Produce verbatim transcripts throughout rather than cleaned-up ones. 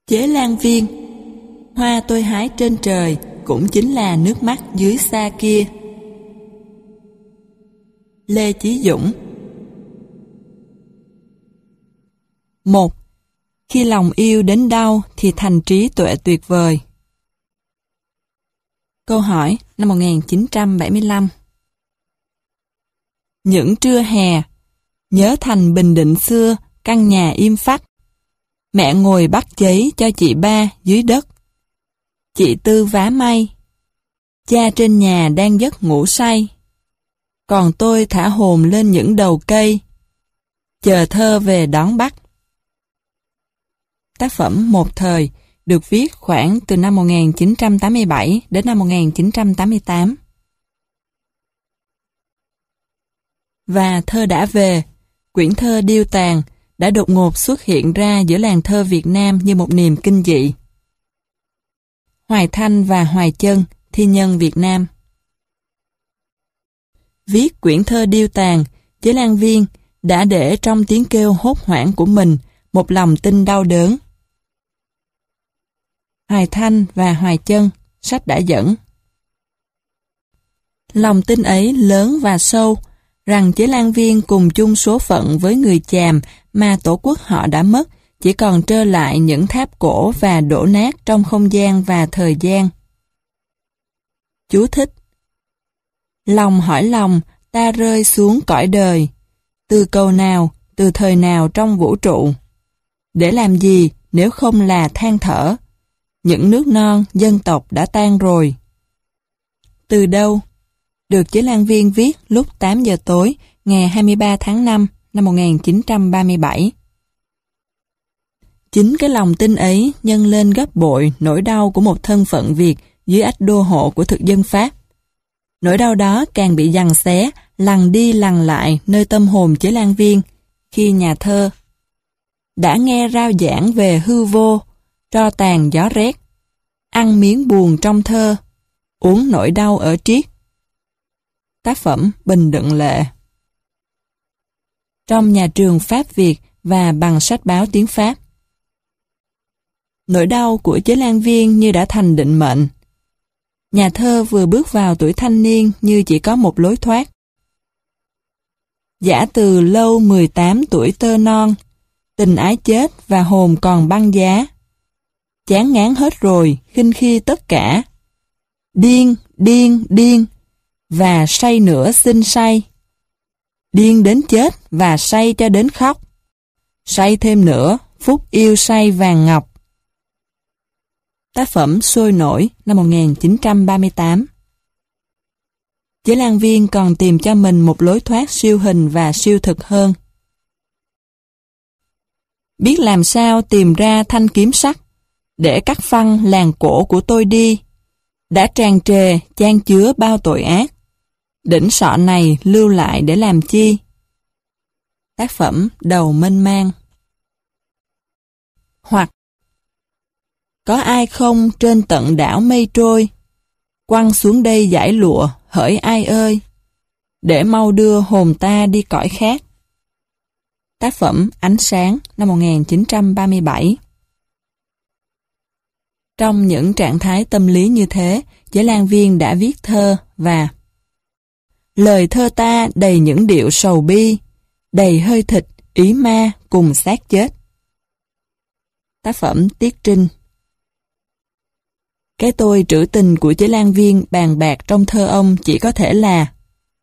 Chế Lan Viên. Hoa tôi hái trên trời cũng chính là nước mắt dưới xa kia. Lê Chí Dũng. Một. Khi lòng yêu đến đâu thì thành trí tuệ tuyệt vời. Câu hỏi năm một nghìn chín trăm bảy mươi lăm. Những trưa hè, nhớ thành Bình Định xưa, căn nhà im phắt. Mẹ ngồi bắt giấy cho chị ba dưới đất. Chị Tư vá may. Cha trên nhà đang giấc ngủ say. Còn tôi thả hồn lên những đầu cây, chờ thơ về đón bắt. Tác phẩm Một Thời được viết khoảng từ năm một nghìn chín trăm tám mươi bảy đến năm một nghìn chín trăm tám mươi tám. Và Thơ đã về, quyển thơ điêu tàn đã đột ngột xuất hiện ra giữa làng thơ Việt Nam như một niềm kinh dị. Hoài Thanh và Hoài Chân, thi nhân Việt Nam. Viết quyển thơ điêu tàn, Chế Lan Viên đã để trong tiếng kêu hốt hoảng của mình một lòng tin đau đớn. Hoài Thanh và Hoài Chân, sách đã dẫn. Lòng tin ấy lớn và sâu, rằng Chế Lan Viên cùng chung số phận với người Chàm mà tổ quốc họ đã mất, chỉ còn trơ lại những tháp cổ và đổ nát trong không gian và thời gian. Chú thích. Lòng hỏi lòng, ta rơi xuống cõi đời. Từ cầu nào, từ thời nào trong vũ trụ? Để làm gì nếu không là than thở? Những nước non, dân tộc đã tan rồi. Từ đâu? Được Chế Lan Viên viết lúc tám giờ tối, ngày hai mươi ba tháng năm năm một nghìn chín trăm ba mươi bảy. Chính cái lòng tin ấy nhân lên gấp bội nỗi đau của một thân phận Việt dưới ách đô hộ của thực dân Pháp. Nỗi đau đó càng bị giằng xé, lằn đi lằn lại nơi tâm hồn Chế Lan Viên, khi nhà thơ đã nghe rao giảng về hư vô, tro tàn gió rét, ăn miếng buồn trong thơ, uống nỗi đau ở triết. Tác phẩm Bình Đựng Lệ. Trong nhà trường Pháp Việt và bằng sách báo tiếng Pháp. Nỗi đau của Chế Lan Viên như đã thành định mệnh. Nhà thơ vừa bước vào tuổi thanh niên như chỉ có một lối thoát. Giả từ lâu mười tám tuổi tơ non, tình ái chết và hồn còn băng giá. Chán ngán hết rồi, khinh khi tất cả. Điên, điên, điên, và say nữa xin say. Điên đến chết và say cho đến khóc. Say thêm nữa, phút yêu say vàng ngọc. Tác phẩm Sôi nổi năm một nghìn chín trăm ba mươi tám. Chế Lan Viên còn tìm cho mình một lối thoát siêu hình và siêu thực hơn. Biết làm sao tìm ra thanh kiếm sắc để cắt phăng làng cổ của tôi đi. Đã tràn trề chan chứa bao tội ác. Đỉnh sọ này lưu lại để làm chi? Tác phẩm Đầu mênh mang. Hoặc có ai không trên tận đảo mây trôi, quăng xuống đây giải lụa, hỡi ai ơi, để mau đưa hồn ta đi cõi khác. Tác phẩm Ánh sáng năm một nghìn chín trăm ba mươi bảy. Trong những trạng thái tâm lý như thế, Chế Lan Viên đã viết thơ và lời thơ ta đầy những điệu sầu bi, đầy hơi thịt, ý ma cùng xác chết. Tác phẩm Tiết Trinh. Cái tôi trữ tình của Chế Lan Viên bàn bạc trong thơ ông chỉ có thể là: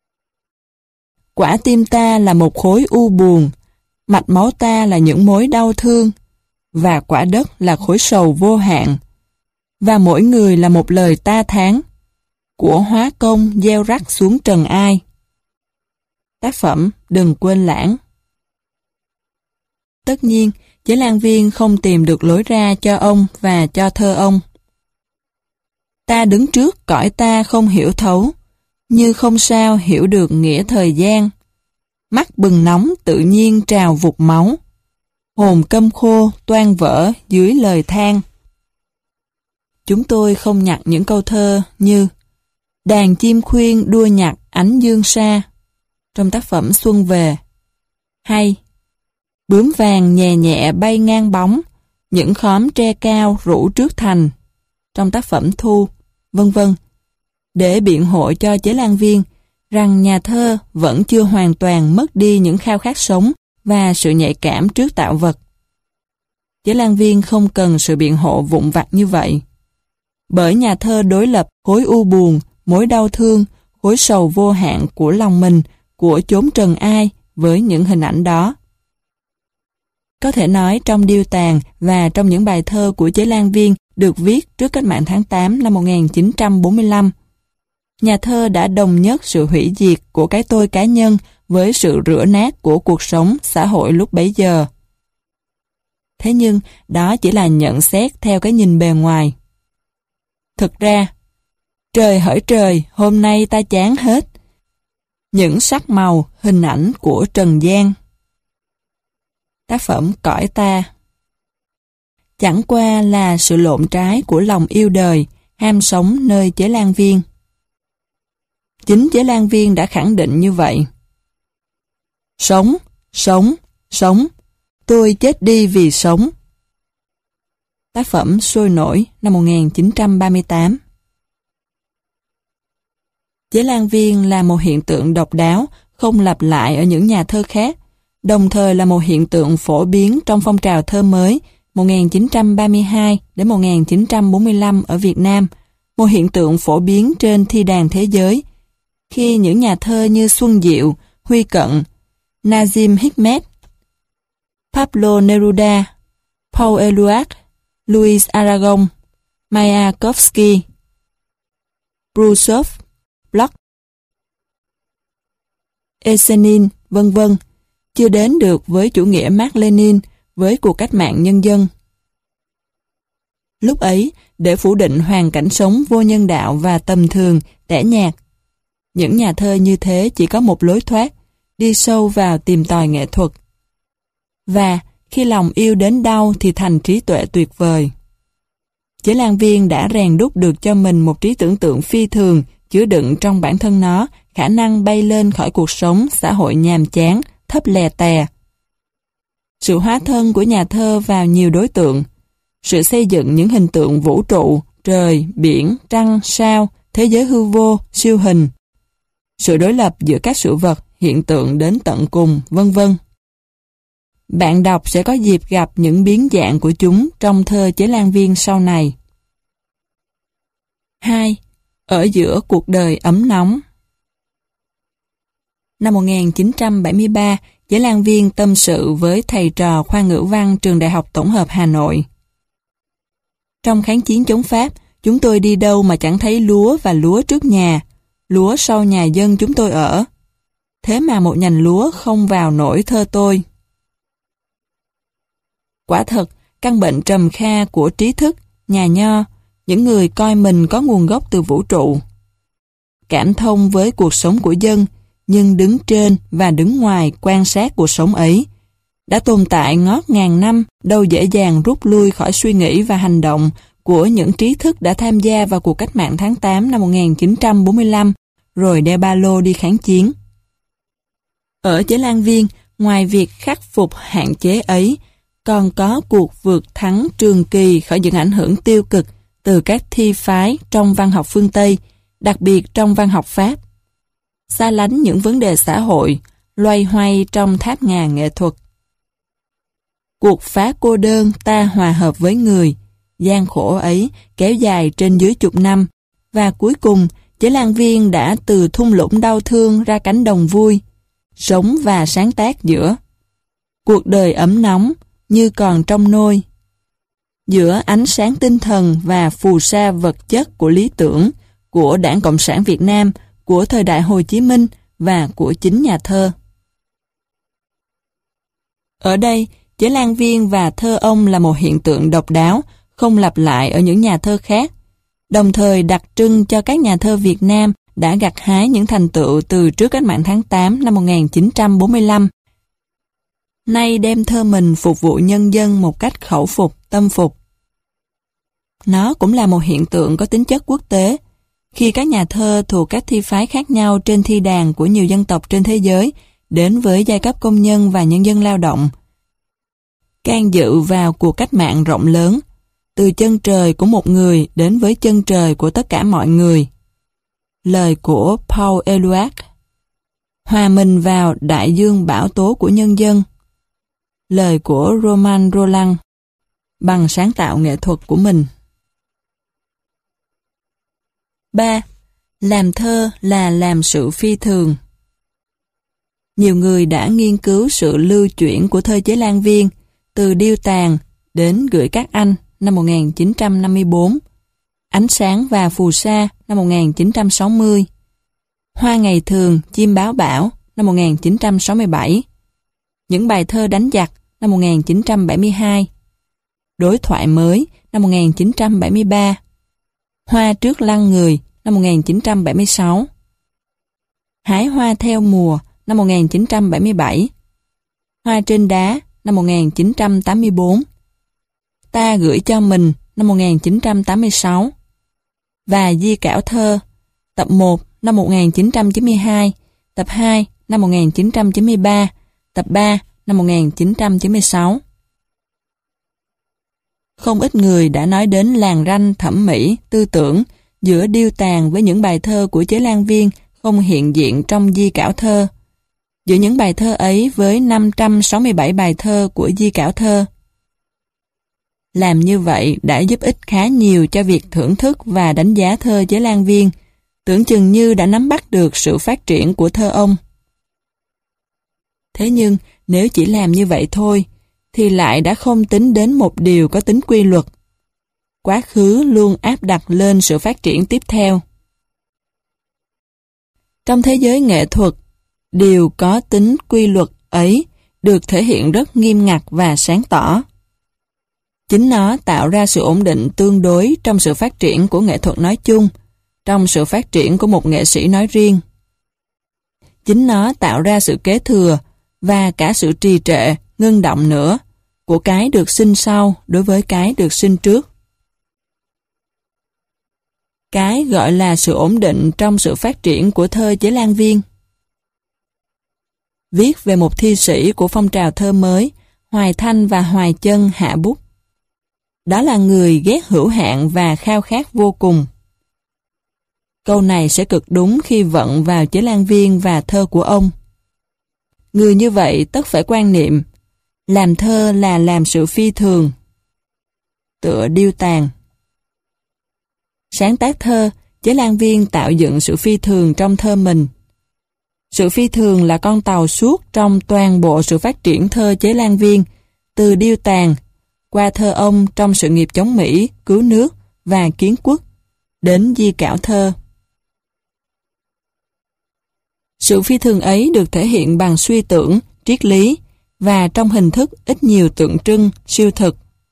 quả tim ta là một khối u buồn, mạch máu ta là những mối đau thương, và quả đất là khối sầu vô hạn, và mỗi người là một lời ta thán, của hóa công gieo rắc xuống trần ai. Tác phẩm Đừng quên lãng. Tất nhiên, Chế Lan Viên không tìm được lối ra cho ông và cho thơ ông. Ta đứng trước cõi ta không hiểu thấu, như không sao hiểu được nghĩa thời gian. Mắt bừng nóng tự nhiên trào vụt máu, hồn câm khô toan vỡ dưới lời than. Chúng tôi không nhặt những câu thơ như đàn chim khuyên đua nhặt ánh dương sa trong tác phẩm Xuân Về, hay bướm vàng nhẹ nhẹ bay ngang bóng, những khóm tre cao rủ trước thành, trong tác phẩm Thu, vân vân, để biện hộ cho Chế Lan Viên rằng nhà thơ vẫn chưa hoàn toàn mất đi những khao khát sống và sự nhạy cảm trước tạo vật. Chế Lan Viên không cần sự biện hộ vụn vặt như vậy. Bởi nhà thơ đối lập khối u buồn, mối đau thương, khối sầu vô hạn của lòng mình, của chốn trần ai với những hình ảnh đó. Có thể nói trong Điêu Tàn và trong những bài thơ của Chế Lan Viên được viết trước cách mạng tháng tám năm một nghìn chín trăm bốn mươi lăm, nhà thơ đã đồng nhất sự hủy diệt của cái tôi cá nhân với sự rửa nát của cuộc sống xã hội lúc bấy giờ. Thế nhưng, đó chỉ là nhận xét theo cái nhìn bề ngoài. Thực ra, trời hỡi trời, hôm nay ta chán hết những sắc màu, hình ảnh của trần gian. Tác phẩm Cõi Ta chẳng qua là sự lộn trái của lòng yêu đời, ham sống nơi Chế Lan Viên. Chính Chế Lan Viên đã khẳng định như vậy. Sống, sống, sống, tôi chết đi vì sống. Tác phẩm Sôi Nổi năm một nghìn chín trăm ba mươi tám. Chế Lan Viên là một hiện tượng độc đáo, không lặp lại ở những nhà thơ khác, đồng thời là một hiện tượng phổ biến trong phong trào thơ mới một nghìn chín trăm ba mươi hai đến một nghìn chín trăm bốn mươi lăm ở Việt Nam, một hiện tượng phổ biến trên thi đàn thế giới, khi những nhà thơ như Xuân Diệu, Huy Cận, Nazim Hikmet, Pablo Neruda, Paul Eluard, Louis Aragon, Mayakovsky, Brusov, Bloch, Esenin, vân vân chưa đến được với chủ nghĩa Mác Lênin, với cuộc cách mạng nhân dân. Lúc ấy, để phủ định hoàn cảnh sống vô nhân đạo và tầm thường, tẻ nhạt, những nhà thơ như thế chỉ có một lối thoát, đi sâu vào tìm tòi nghệ thuật. Và khi lòng yêu đến đâu thì thành trí tuệ tuyệt vời. Chế Lan Viên đã rèn đúc được cho mình một trí tưởng tượng phi thường, chứa đựng trong bản thân nó khả năng bay lên khỏi cuộc sống xã hội nhàm chán, thấp lè tè. Sự hóa thân của nhà thơ vào nhiều đối tượng, sự xây dựng những hình tượng vũ trụ, trời, biển, trăng, sao, thế giới hư vô, siêu hình, sự đối lập giữa các sự vật, hiện tượng đến tận cùng, vân vân. Bạn đọc sẽ có dịp gặp những biến dạng của chúng trong thơ Chế Lan Viên sau này. hai. Ở giữa cuộc đời ấm nóng. Năm một nghìn chín trăm bảy mươi ba, Chế Lan Viên tâm sự với thầy trò khoa ngữ văn trường Đại học Tổng hợp Hà Nội. Trong kháng chiến chống Pháp, chúng tôi đi đâu mà chẳng thấy lúa và lúa trước nhà, lúa sau nhà dân chúng tôi ở. Thế mà một nhành lúa không vào nổi thơ tôi. Quả thật, căn bệnh trầm kha của trí thức, nhà nho, những người coi mình có nguồn gốc từ vũ trụ. Cảm thông với cuộc sống của dân, nhưng đứng trên và đứng ngoài quan sát cuộc sống ấy, đã tồn tại ngót ngàn năm, đâu dễ dàng rút lui khỏi suy nghĩ và hành động của những trí thức đã tham gia vào cuộc cách mạng tháng tám năm một nghìn chín trăm bốn mươi lăm, rồi đeo ba lô đi kháng chiến. Ở Chế Lan Viên, ngoài việc khắc phục hạn chế ấy, còn có cuộc vượt thắng trường kỳ khỏi những ảnh hưởng tiêu cực từ các thi phái trong văn học phương Tây, đặc biệt trong văn học Pháp. Xa lánh những vấn đề xã hội, loay hoay trong tháp ngà nghệ thuật. Cuộc phá cô đơn ta hòa hợp với người, gian khổ ấy kéo dài trên dưới chục năm, và cuối cùng Chế Lan Viên đã từ thung lũng đau thương ra cánh đồng vui, sống và sáng tác giữa cuộc đời ấm nóng như còn trong nôi. Giữa ánh sáng tinh thần và phù sa vật chất của lý tưởng, của Đảng Cộng sản Việt Nam, của thời đại Hồ Chí Minh và của chính nhà thơ. Ở đây, Chế Lan Viên và thơ ông là một hiện tượng độc đáo, không lặp lại ở những nhà thơ khác, đồng thời đặc trưng cho các nhà thơ Việt Nam đã gặt hái những thành tựu từ trước cách mạng tháng tám năm một nghìn chín trăm bốn mươi lăm. Nay đem thơ mình phục vụ nhân dân một cách khẩu phục, tâm phục. Nó cũng là một hiện tượng có tính chất quốc tế, khi các nhà thơ thuộc các thi phái khác nhau trên thi đàn của nhiều dân tộc trên thế giới đến với giai cấp công nhân và nhân dân lao động. can dự vào cuộc cách mạng rộng lớn, từ chân trời của một người đến với chân trời của tất cả mọi người. Lời của Paul Eluard. Hòa mình vào đại dương bão tố của nhân dân. Lời của Romain Rolland. Bằng sáng tạo nghệ thuật của mình. ba. Làm thơ là làm sự phi thường. Nhiều người đã nghiên cứu sự lưu chuyển của thơ Chế Lan Viên từ Điêu Tàn đến Gửi các anh năm một nghìn chín trăm năm mươi bốn, Ánh sáng và phù sa năm một nghìn chín trăm sáu mươi, Hoa ngày thường, chim báo bão năm một nghìn chín trăm sáu mươi bảy, Những bài thơ đánh giặc năm một nghìn chín trăm bảy mươi hai, Đối thoại mới năm một nghìn chín trăm bảy mươi ba, Hoa trước lăng người năm một nghìn chín trăm bảy mươi sáu, Hái hoa theo mùa năm một nghìn chín trăm bảy mươi bảy, Hoa trên đá năm một nghìn chín trăm tám mươi bốn, Ta gửi cho mình năm một nghìn chín trăm tám mươi sáu, và Di cảo thơ, tập một năm một nghìn chín trăm chín mươi hai, tập hai năm một nghìn chín trăm chín mươi ba, tập ba năm một nghìn chín trăm chín mươi sáu. Không ít người đã nói đến làn ranh thẩm mỹ, tư tưởng giữa Điêu Tàn với những bài thơ của Chế Lan Viên không hiện diện trong Di cảo thơ, giữa những bài thơ ấy với năm trăm sáu mươi bảy bài thơ của Di cảo thơ. Làm như vậy đã giúp ích khá nhiều cho việc thưởng thức và đánh giá thơ Chế Lan Viên, tưởng chừng như đã nắm bắt được sự phát triển của thơ ông. Thế nhưng, nếu chỉ làm như vậy thôi, thì lại đã không tính đến một điều có tính quy luật. Quá khứ luôn áp đặt lên sự phát triển tiếp theo. Trong thế giới nghệ thuật, điều có tính quy luật ấy được thể hiện rất nghiêm ngặt và sáng tỏ. Chính nó tạo ra sự ổn định tương đối trong sự phát triển của nghệ thuật nói chung, trong sự phát triển của một nghệ sĩ nói riêng. Chính nó tạo ra sự kế thừa và cả sự trì trệ, ngưng động nữa của cái được sinh sau đối với cái được sinh trước. Cái gọi là sự ổn định trong sự phát triển của thơ Chế Lan Viên. Viết về một thi sĩ của phong trào thơ mới, Hoài Thanh và Hoài Chân hạ bút. Đó là người ghét hữu hạn và khao khát vô cùng. Câu này sẽ cực đúng khi vận vào Chế Lan Viên và thơ của ông. Người như vậy tất phải quan niệm, làm thơ là làm sự phi thường. Tựa Điêu Tàn. Sáng tác thơ, Chế Lan Viên tạo dựng sự phi thường trong thơ mình. Sự phi thường là con tàu suốt trong toàn bộ sự phát triển thơ Chế Lan Viên, từ Điêu Tàn, qua thơ ông trong sự nghiệp chống Mỹ, cứu nước và kiến quốc, đến Di cảo thơ. Sự phi thường ấy được thể hiện bằng suy tưởng, triết lý và trong hình thức ít nhiều tượng trưng, siêu thực.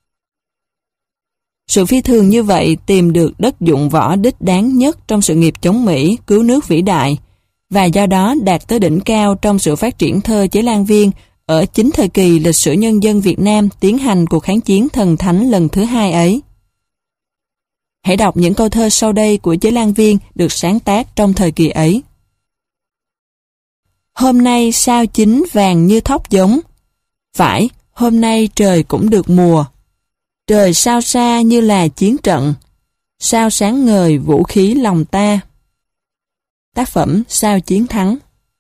Sự phi thường như vậy tìm được đất dụng võ đích đáng nhất trong sự nghiệp chống Mỹ, cứu nước vĩ đại, và do đó đạt tới đỉnh cao trong sự phát triển thơ Chế Lan Viên ở chính thời kỳ lịch sử nhân dân Việt Nam tiến hành cuộc kháng chiến thần thánh lần thứ hai ấy. Hãy đọc những câu thơ sau đây của Chế Lan Viên được sáng tác trong thời kỳ ấy. Hôm nay sao chính vàng như thóc giống. Phải, hôm nay trời cũng được mùa. Trời sao xa như là chiến trận. Sao sáng ngời vũ khí lòng ta. Tác phẩm Sao chiến thắng.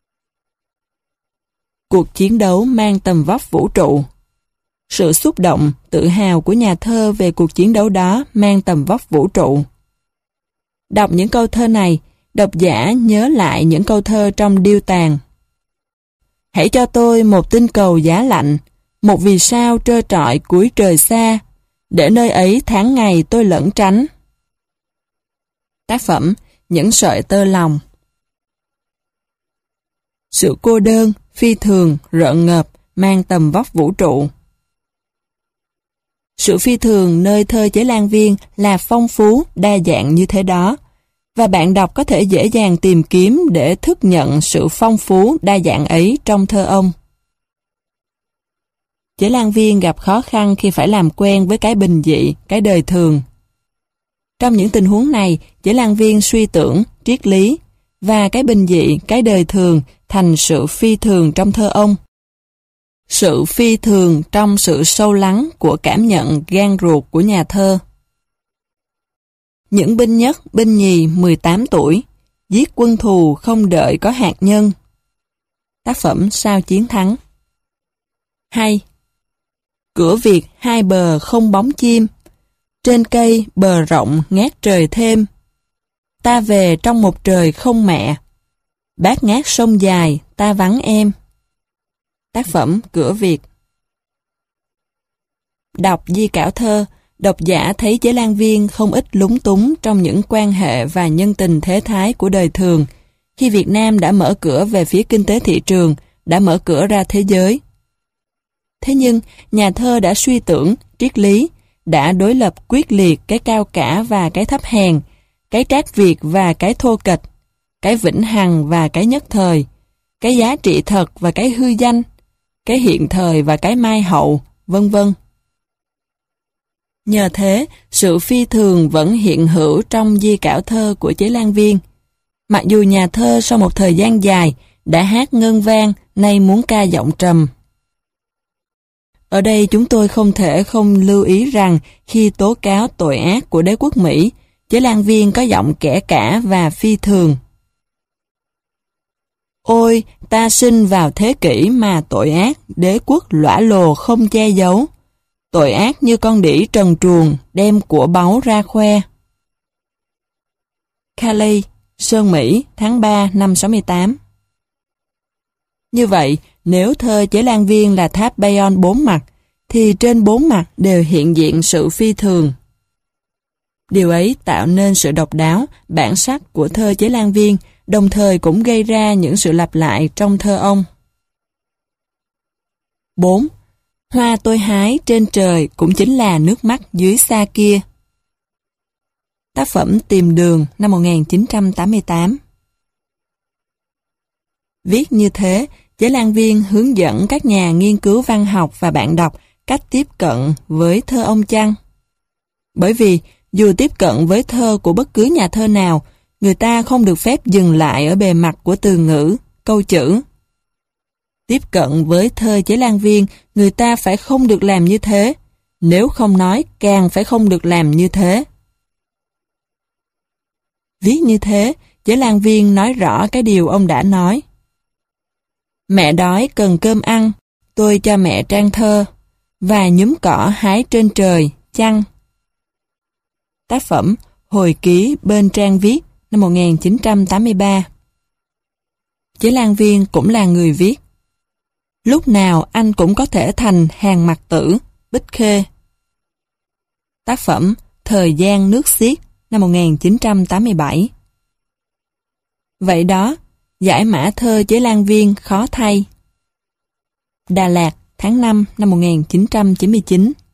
Cuộc chiến đấu mang tầm vóc vũ trụ. Sự xúc động, tự hào của nhà thơ về cuộc chiến đấu đó mang tầm vóc vũ trụ. Đọc những câu thơ này, độc giả nhớ lại những câu thơ trong Điêu Tàn. Hãy cho tôi một tinh cầu giá lạnh, một vì sao trơ trọi cuối trời xa, để nơi ấy tháng ngày tôi lẩn tránh. Tác phẩm Những sợi tơ lòng. Sự cô đơn, phi thường, rợn ngợp, mang tầm vóc vũ trụ. Sự phi thường nơi thơ Chế Lan Viên là phong phú, đa dạng như thế đó, và bạn đọc có thể dễ dàng tìm kiếm để thức nhận sự phong phú, đa dạng ấy trong thơ ông. Chế Lan Viên gặp khó khăn khi phải làm quen với cái bình dị, cái đời thường. Trong những tình huống này, Chế Lan Viên suy tưởng, triết lý, và cái bình dị, cái đời thường thành sự phi thường trong thơ ông. Sự phi thường trong sự sâu lắng của cảm nhận gan ruột của nhà thơ. Những binh nhất, binh nhì mười tám tuổi, giết quân thù không đợi có hạt nhân. Tác phẩm Sao chiến thắng. Hay. Cửa Việt hai bờ không bóng chim, trên cây bờ rộng ngát trời thêm. Ta về trong một trời không mẹ, bát ngát sông dài ta vắng em. Tác phẩm Cửa Việt. Đọc di cảo thơ, độc giả thấy Chế Lan Viên không ít lúng túng trong những quan hệ và nhân tình thế thái của đời thường, khi Việt Nam đã mở cửa về phía kinh tế thị trường, đã mở cửa ra thế giới. Thế nhưng, nhà thơ đã suy tưởng, triết lý, đã đối lập quyết liệt cái cao cả và cái thấp hèn, cái trác Việt và cái thô kệch, cái vĩnh hằng và cái nhất thời, cái giá trị thật và cái hư danh, cái hiện thời và cái mai hậu, vân vân. Nhờ thế, sự phi thường vẫn hiện hữu trong di cảo thơ của Chế Lan Viên. Mặc dù nhà thơ sau một thời gian dài đã hát ngân vang, nay muốn ca giọng trầm. Ở đây chúng tôi không thể không lưu ý rằng khi tố cáo tội ác của đế quốc Mỹ, Chế Lan Viên có giọng kẻ cả và phi thường. Ôi, ta sinh vào thế kỷ mà tội ác, đế quốc lõa lồ không che giấu. Tội ác như con đĩ trần truồng, đem của báu ra khoe. Cali, Sơn Mỹ, tháng ba năm sáu mươi tám. Như vậy, nếu thơ Chế Lan Viên là tháp Bayonne bốn mặt, thì trên bốn mặt đều hiện diện sự phi thường. Điều ấy tạo nên sự độc đáo, bản sắc của thơ Chế Lan Viên, đồng thời cũng gây ra những sự lặp lại trong thơ ông. bốn. Hoa tôi hái trên trời cũng chính là nước mắt dưới xa kia. Tác phẩm Tìm đường năm một nghìn chín trăm tám mươi tám. Viết như thế, Chế Lan Viên hướng dẫn các nhà nghiên cứu văn học và bạn đọc cách tiếp cận với thơ ông chăng? Bởi vì, dù tiếp cận với thơ của bất cứ nhà thơ nào, người ta không được phép dừng lại ở bề mặt của từ ngữ, câu chữ. Tiếp cận với thơ Chế Lan Viên, người ta phải không được làm như thế, nếu không nói càng phải không được làm như thế. Viết như thế, Chế Lan Viên nói rõ cái điều ông đã nói. Mẹ đói cần cơm ăn, tôi cho mẹ trang thơ, và nhúm cỏ hái trên trời, chăng. Tác phẩm Hồi ký bên trang viết năm một nghìn chín trăm tám mươi ba. Chế Lan Viên cũng là người viết. Lúc nào anh cũng có thể thành hàng mặc tử, Bích Khê. Tác phẩm Thời gian nước xiết năm một nghìn chín trăm tám mươi bảy. Vậy đó, giải mã thơ Chế Lan Viên khó thay. Đà Lạt, tháng năm năm một nghìn chín trăm chín mươi chín.